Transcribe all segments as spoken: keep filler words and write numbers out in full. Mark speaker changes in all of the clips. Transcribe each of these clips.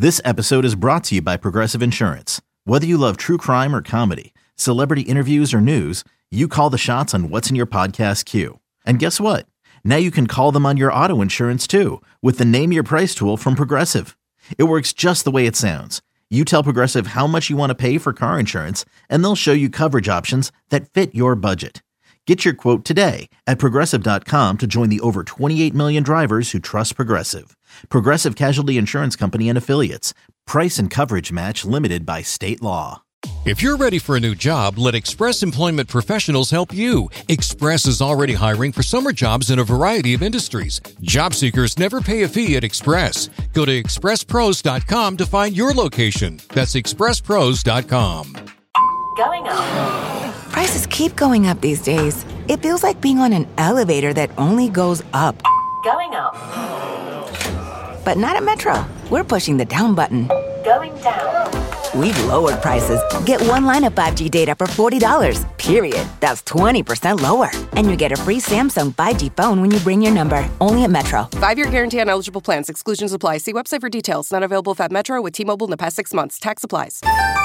Speaker 1: This episode is brought to you by Progressive Insurance. Whether you love true crime or comedy, celebrity interviews or news, you call the shots on what's in your podcast queue. And guess what? Now you can call them on your auto insurance too with the Name Your Price tool from Progressive. It works just the way it sounds. You tell Progressive how much you want to pay for car insurance, and they'll show you coverage options that fit your budget. Get your quote today at Progressive dot com to join the over twenty-eight million drivers who trust Progressive. Progressive Casualty Insurance Company and Affiliates. Price and coverage match limited by state law.
Speaker 2: If you're ready for a new job, let Express Employment Professionals help you. Express is already hiring for summer jobs in a variety of industries. Job seekers never pay a fee at Express. Go to express pros dot com to find your location. That's express pros dot com.
Speaker 3: Going up.
Speaker 4: Prices keep going up these days. It feels like being on an elevator that only goes up.
Speaker 3: Going up.
Speaker 4: But not at Metro. We're pushing the down button.
Speaker 3: Going down.
Speaker 4: We've lowered prices. Get one line of five G data for forty dollars, period. That's twenty percent lower. And you get a free Samsung five G phone when you bring your number. Only at Metro.
Speaker 5: Five-year guarantee on eligible plans. Exclusions apply. See website for details. Not available at Metro with T-Mobile in the past six months. Tax applies.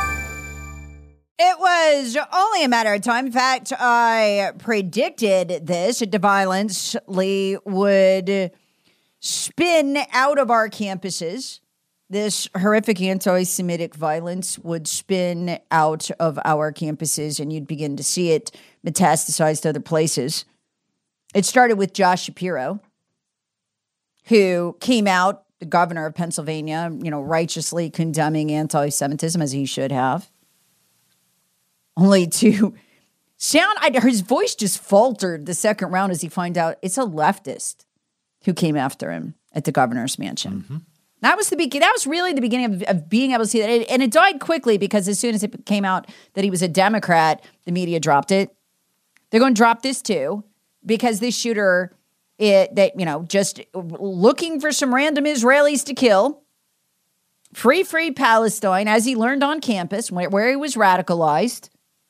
Speaker 6: It was only a matter of time. In fact, I predicted this. The violence would spin out of our campuses. This horrific anti-Semitic violence would spin out of our campuses, and you'd begin to see it metastasize to other places. It started with Josh Shapiro, who came out, the governor of Pennsylvania, you know, righteously condemning anti-Semitism, as he should have. Only to sound, I, his voice just faltered the second round as he found out it's a leftist who came after him at the governor's mansion. Mm-hmm. That was the beginning. That was really the beginning of, of being able to see that. It, and it died quickly because as soon as it came out that he was a Democrat, the media dropped it. They're going to drop this too because this shooter, it, that, you know, just looking for some random Israelis to kill. Free, free Palestine, as he learned on campus where, where he was radicalized.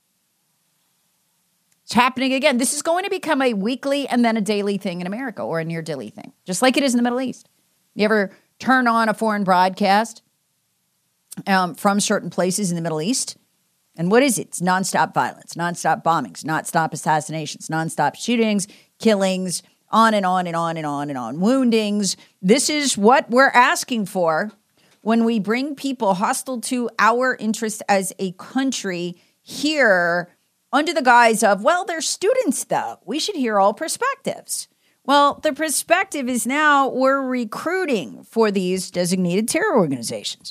Speaker 6: It's happening again. This is going to become a weekly and then a daily thing in America, or a near daily thing, just like it is in the Middle East. You ever turn on a foreign broadcast um, from certain places in the Middle East? And what is it? It's nonstop violence, nonstop bombings, nonstop assassinations, nonstop shootings, killings, on and on and on and on and on, woundings. This is what we're asking for when we bring people hostile to our interests as a country here under the guise of, well, they're students, though. We should hear all perspectives. Well, the perspective is now we're recruiting for these designated terror organizations.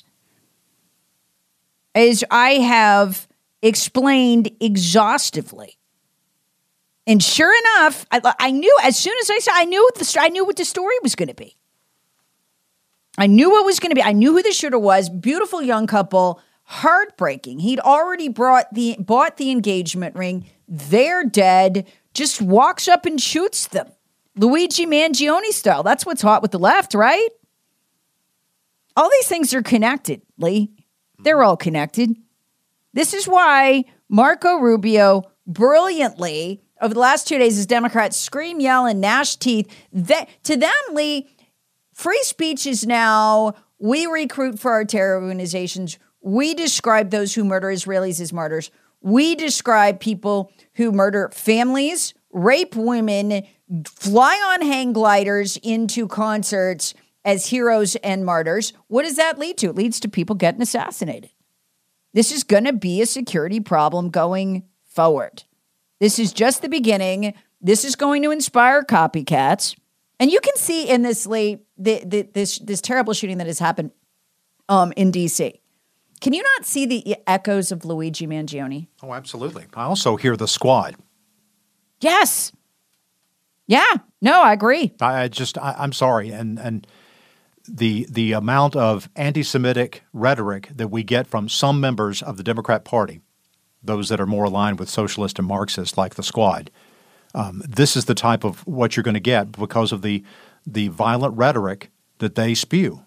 Speaker 6: As I have explained exhaustively. And sure enough, I, I knew, as soon as I saw, I knew what the, I knew what the story was going to be. I knew what was going to be. I knew who the shooter was. Beautiful young couple. Heartbreaking. He'd already brought the bought the engagement ring. They're dead. Just walks up and shoots them. Luigi Mangione style. That's what's hot with the left, right? All these things are connected, Lee. They're all connected. This is why Marco Rubio brilliantly, over the last two days, as Democrats scream, yell, and gnash teeth. That, to them, Lee, free speech is now, we recruit for our terror organizations. We describe those who murder Israelis as martyrs. We describe people who murder families, rape women, fly on hang gliders into concerts as heroes and martyrs. What does that lead to? It leads to people getting assassinated. This is going to be a security problem going forward. This is just the beginning. This is going to inspire copycats. And you can see in this, Lee, the, the, this, this terrible shooting that has happened um, in D C Can you not see the echoes of Luigi Mangione?
Speaker 7: Oh, absolutely. I also hear the squad.
Speaker 6: Yes. Yeah. No, I agree.
Speaker 7: I, I just, I, I'm sorry. And and the the amount of anti-Semitic rhetoric that we get from some members of the Democrat Party, those that are more aligned with socialist and Marxist like the squad, um, this is the type of what you're going to get because of the the violent rhetoric that they spew.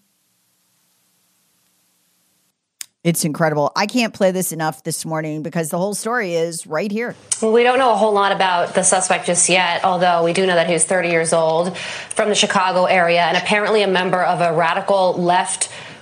Speaker 6: It's incredible. I can't play this enough this morning because the whole story is right here.
Speaker 8: Well, we don't know a whole lot about the suspect just yet, although we do know that he's thirty years old, from the Chicago area, and apparently a member of a radical left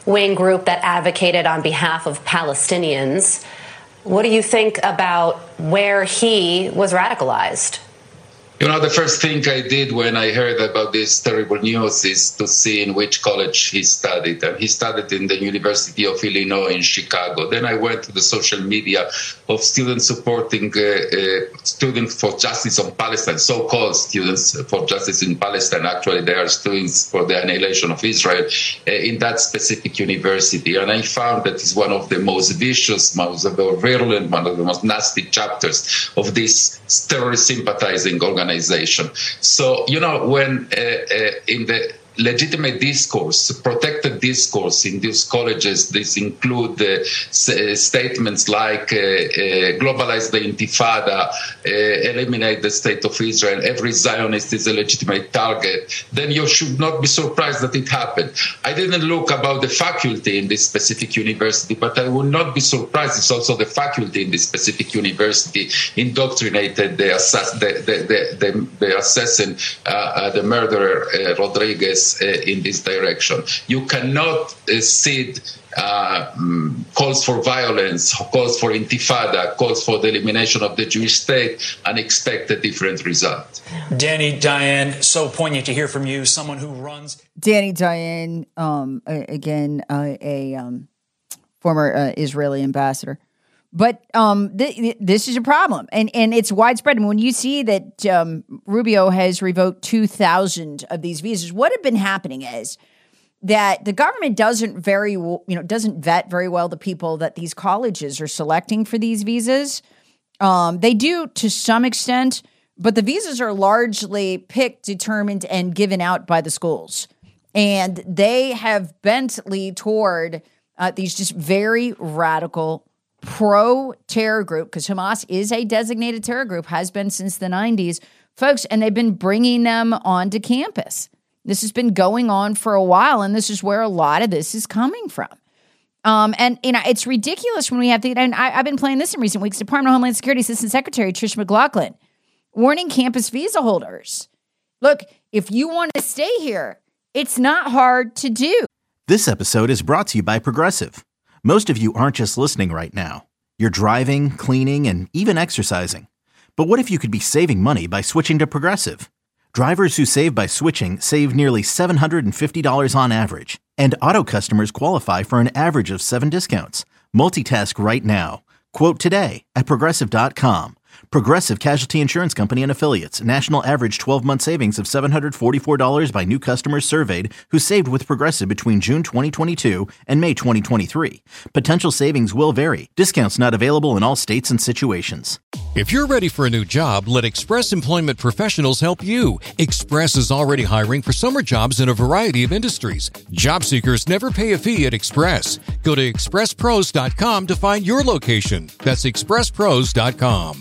Speaker 8: wing group that advocated on behalf of Palestinians. What do you think about where he was radicalized?
Speaker 9: You know, the first thing I did when I heard about this terrible news is to see in which college he studied. And he studied in the University of Illinois in Chicago. Then I went to the social media of students supporting uh, uh, Students for Justice on Palestine, so-called Students for Justice in Palestine. Actually, they are students for the annihilation of Israel uh, in that specific university. And I found that it's one of the most vicious, most virulent, one of the most nasty chapters of this terrorist sympathizing organization. Organization. So, you know, when uh, uh, in the legitimate discourse, protected discourse in these colleges, this include uh, s- statements like uh, uh, globalize the intifada, uh, eliminate the state of Israel, every Zionist is a legitimate target, then you should not be surprised that it happened. I didn't look about the faculty in this specific university, but I would not be surprised if also the faculty in this specific university indoctrinated the, assass- the, the, the, the, the assassin, uh, uh, the murderer, uh, Rodriguez, Uh, in this direction. You cannot uh, cede uh, um, calls for violence, calls for intifada, calls for the elimination of the Jewish state and expect a different result.
Speaker 10: Danny, Diane, so poignant to hear from you, someone who runs.
Speaker 6: Danny, Diane, um, again, uh, a um, former uh, Israeli ambassador. But um, th- this is a problem, and and it's widespread. And when you see that um, Rubio has revoked two thousand of these visas, what had been happening is that the government doesn't very you know doesn't vet very well the people that these colleges are selecting for these visas. Um, they do to some extent, but the visas are largely picked, determined, and given out by the schools, and they have bent toward uh, these just very radical pro-terror group, because Hamas is a designated terror group, has been since the nineties, folks, and they've been bringing them onto campus. This has been going on for a while, and this is where a lot of this is coming from. Um, and, you know, it's ridiculous when we have to, and I, I've been playing this in recent weeks, Department of Homeland Security Assistant Secretary Trish McLaughlin, warning campus visa holders, look, if you want to stay here, it's not hard to do.
Speaker 1: This episode is brought to you by Progressive. Most of you aren't just listening right now. You're driving, cleaning, and even exercising. But what if you could be saving money by switching to Progressive? Drivers who save by switching save nearly seven hundred fifty dollars on average. And auto customers qualify for an average of seven discounts. Multitask right now. Quote today at Progressive dot com. Progressive Casualty Insurance Company and Affiliates. National average twelve-month savings of seven hundred forty-four dollars by new customers surveyed who saved with Progressive between June twenty twenty-two and May twenty twenty-three. Potential savings will vary. Discounts not available in all states and situations.
Speaker 2: If you're ready for a new job, let Express Employment Professionals help you. Express is already hiring for summer jobs in a variety of industries. Job seekers never pay a fee at Express. Go to express pros dot com to find your location. That's express pros dot com.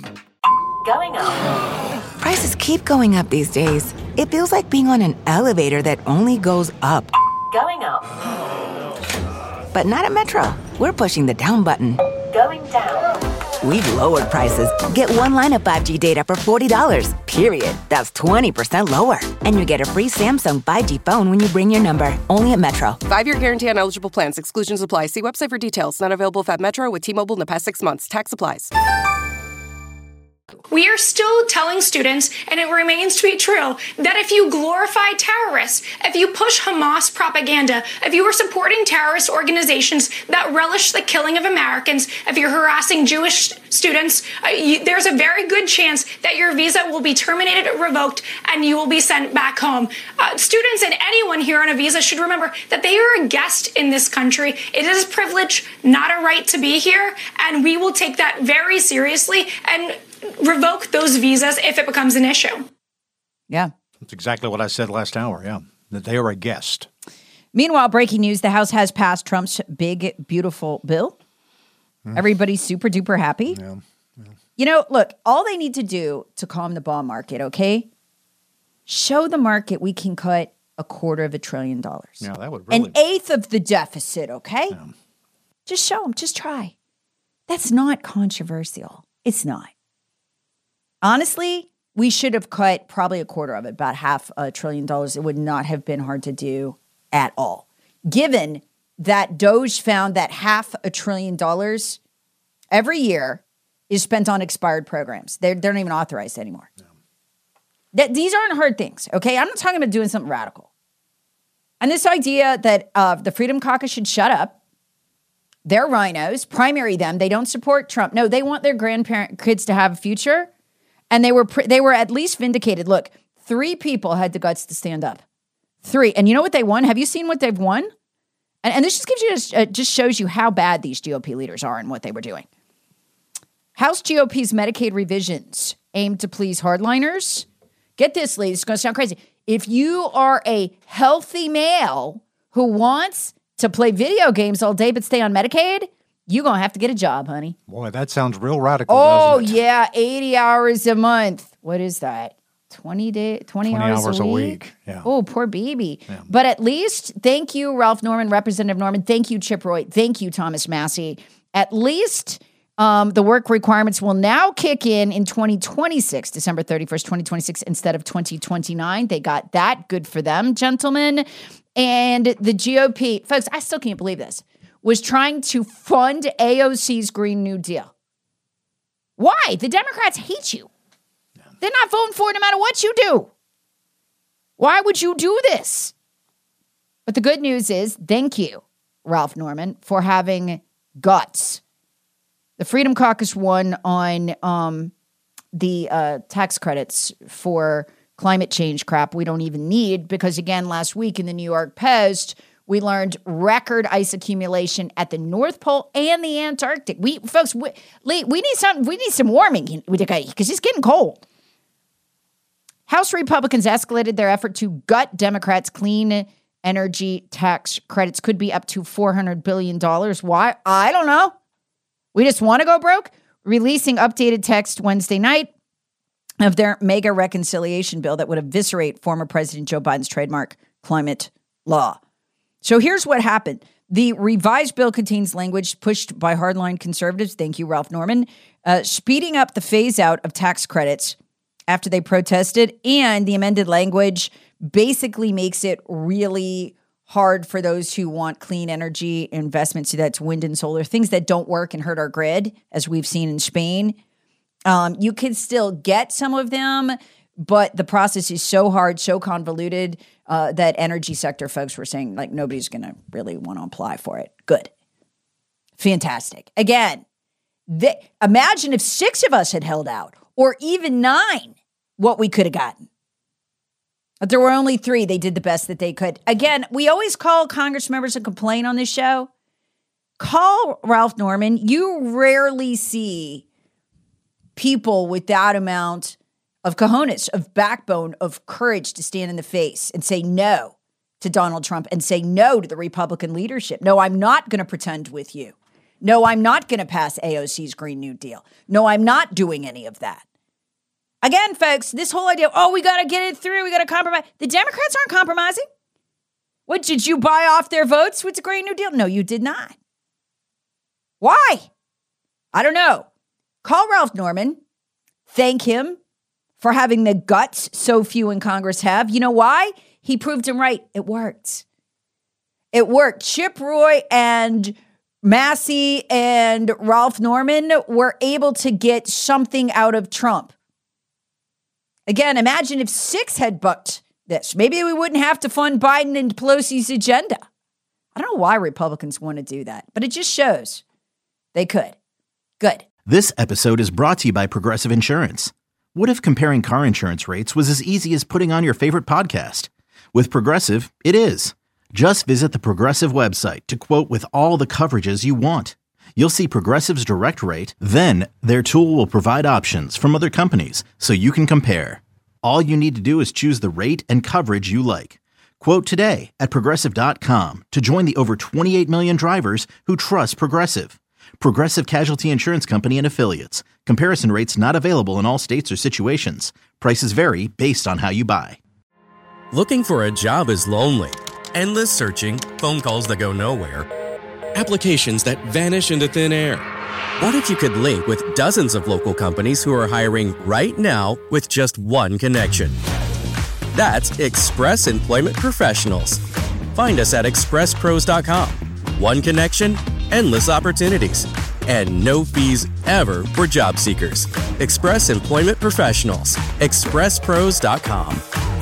Speaker 3: Going up.
Speaker 4: Prices keep going up these days. It feels like being on an elevator that only goes up.
Speaker 3: Going up.
Speaker 4: But not at Metro. We're pushing the down button.
Speaker 3: Going down.
Speaker 4: We've lowered prices. Get one line of five G data for forty dollars, period. That's twenty percent lower. And you get a free Samsung five G phone when you bring your number. Only at Metro.
Speaker 5: Five-year guarantee on eligible plans. Exclusions apply. See website for details. Not available if at Metro with T-Mobile in the past six months. Tax applies.
Speaker 11: We are still telling students, and it remains to be true, that if you glorify terrorists, if you push Hamas propaganda, if you are supporting terrorist organizations that relish the killing of Americans, if you're harassing Jewish students, uh, you, there's a very good chance that your visa will be terminated or revoked and you will be sent back home. Uh, students and anyone here on a visa should remember that they are a guest in this country. It is a privilege, not a right to be here, and we will take that very seriously and revoke those visas if it becomes an issue.
Speaker 6: Yeah.
Speaker 7: That's exactly what I said last hour, yeah, that they are a guest.
Speaker 6: Meanwhile, breaking news, the House has passed Trump's big, beautiful bill. Mm. Everybody's super duper happy.
Speaker 7: Yeah. Yeah.
Speaker 6: You know, look, all they need to do to calm the bond market, okay? Show the market we can cut a quarter of a trillion dollars.
Speaker 7: Yeah, that would really...
Speaker 6: An eighth of the deficit, okay?
Speaker 7: Yeah.
Speaker 6: Just show them. Just try. That's not controversial. It's not. Honestly, we should have cut probably a quarter of it, about half a trillion dollars. It would not have been hard to do at all, given that Doge found that half a trillion dollars every year is spent on expired programs. They're, they're not even authorized anymore. No. That, these aren't hard things, okay? I'm not talking about doing something radical. And this idea that uh, the Freedom Caucus should shut up, they're rhinos, primary them, they don't support Trump. No, they want their grandparent kids to have a future, and they were they were at least vindicated. Look, three people had the guts to stand up. Three. And you know what they won? Have you seen what they've won? And, and this just gives you, just, uh, just shows you how bad these G O P leaders are and what they were doing. House G O P's Medicaid revisions aimed to please hardliners. Get this, ladies, it's going to sound crazy. If you are a healthy male who wants to play video games all day but stay on Medicaid, you're going to have to get a job, honey.
Speaker 7: Boy, that sounds real radical,
Speaker 6: Oh,
Speaker 7: doesn't it?
Speaker 6: yeah, eighty hours a month. What is that? twenty, day, twenty,
Speaker 7: twenty
Speaker 6: hours,
Speaker 7: hours
Speaker 6: a
Speaker 7: a
Speaker 6: week?
Speaker 7: week, yeah.
Speaker 6: Oh, poor baby.
Speaker 7: Yeah.
Speaker 6: But at least, thank you, Ralph Norman, Representative Norman. Thank you, Chip Roy. Thank you, Thomas Massie. At least um, the work requirements will now kick in in twenty twenty-six, December thirty-first, twenty twenty-six, instead of twenty twenty-nine. They got that. Good for them, gentlemen. And the G O P, folks, I still can't believe this, was trying to fund A O C's Green New Deal. Why? The Democrats hate you. They're not voting for it no matter what you do. Why would you do this? But the good news is, thank you, Ralph Norman, for having guts. The Freedom Caucus won on um, the uh, tax credits for climate change crap we don't even need because, again, last week in the New York Post, we learned record ice accumulation at the North Pole and the Antarctic. We, folks, we, we need some, we need some warming because it's getting cold. House Republicans escalated their effort to gut Democrats' clean energy tax credits. Could be up to four hundred billion dollars. Why? I don't know. We just want to go broke? Releasing updated text Wednesday night of their mega reconciliation bill that would eviscerate former President Joe Biden's trademark climate law. So here's what happened. The revised bill contains language pushed by hardline conservatives, thank you, Ralph Norman, uh, speeding up the phase-out of tax credits after they protested, and the amended language basically makes it really hard for those who want clean energy investments, so that's wind and solar, things that don't work and hurt our grid, as we've seen in Spain. Um, you can still get some of them, but the process is so hard, so convoluted, uh, that energy sector folks were saying, like, nobody's going to really want to apply for it. Good. Fantastic. Again, they, imagine if six of us had held out, or even nine, what we could have gotten. But there were only three. They did the best that they could. Again, we always call Congress members and complain on this show. Call Ralph Norman. You rarely see people with that amount of cojones, of backbone, of courage to stand in the face and say no to Donald Trump and say no to the Republican leadership. No, I'm not going to pretend with you. No, I'm not going to pass A O C's Green New Deal. No, I'm not doing any of that. Again, folks, this whole idea, oh, we got to get it through, we got to compromise. The Democrats aren't compromising. What, did you buy off their votes with the Green New Deal? No, you did not. Why? I don't know. Call Ralph Norman. Thank him for having the guts so few in Congress have. You know why? He proved him right. It worked. It worked. Chip Roy and Massie and Ralph Norman were able to get something out of Trump. Again, imagine if six had bucked this. Maybe we wouldn't have to fund Biden and Pelosi's agenda. I don't know why Republicans want to do that, but it just shows they could. Good.
Speaker 1: This episode is brought to you by Progressive Insurance. What if comparing car insurance rates was as easy as putting on your favorite podcast? With Progressive, it is. Just visit the Progressive website to quote with all the coverages you want. You'll see Progressive's direct rate, then their tool will provide options from other companies so you can compare. All you need to do is choose the rate and coverage you like. Quote today at Progressive dot com to join the over twenty-eight million drivers who trust Progressive. Progressive Casualty Insurance Company and Affiliates. Comparison rates not available in all states or situations. Prices vary based on how you buy.
Speaker 12: Looking for a job is lonely. Endless searching, phone calls that go nowhere, applications that vanish into thin air. What if you could link with dozens of local companies who are hiring right now with just one connection? That's Express Employment Professionals. Find us at express pros dot com. One connection, endless opportunities, and no fees ever for job seekers. Express Employment Professionals. express pros dot com.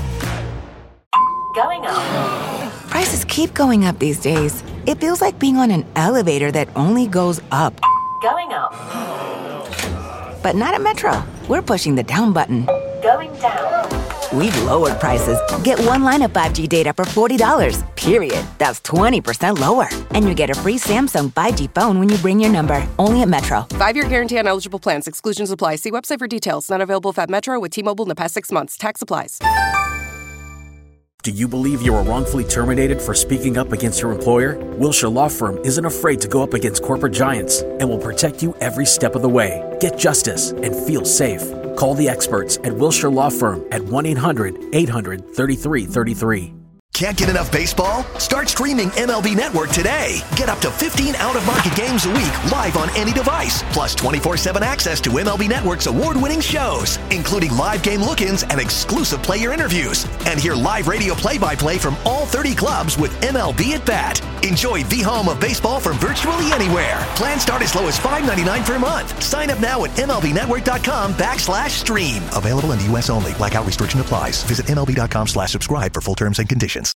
Speaker 3: Going up.
Speaker 4: Prices keep going up these days. It feels like being on an elevator that only goes up.
Speaker 3: Going up.
Speaker 4: But not at Metro. We're pushing the down button.
Speaker 3: Going down.
Speaker 4: We've lowered prices. Get one line of five G data for forty dollars, period. That's twenty percent lower. And you get a free Samsung five G phone when you bring your number. Only at Metro.
Speaker 5: Five-year guarantee on eligible plans. Exclusions apply. See website for details. Not available if at Metro with T-Mobile in the past six months. Tax applies.
Speaker 13: Do you believe you were wrongfully terminated for speaking up against your employer? Wilshire Law Firm isn't afraid to go up against corporate giants and will protect you every step of the way. Get justice and feel safe. Call the experts at Wilshire Law Firm at one eight hundred eight hundred thirty-three thirty-three.
Speaker 14: Can't get enough baseball? Start streaming M L B Network today. Get up to fifteen out-of-market games a week live on any device, plus twenty-four seven access to M L B Network's award-winning shows, including live game look-ins and exclusive player interviews. And hear live radio play-by-play from all thirty clubs with M L B at Bat. Enjoy the home of baseball from virtually anywhere. Plans start as low as five ninety-nine per month. Sign up now at MLBnetwork.com backslash stream. Available in the U S only. Blackout restriction applies. Visit MLB.com slash subscribe for full terms and conditions.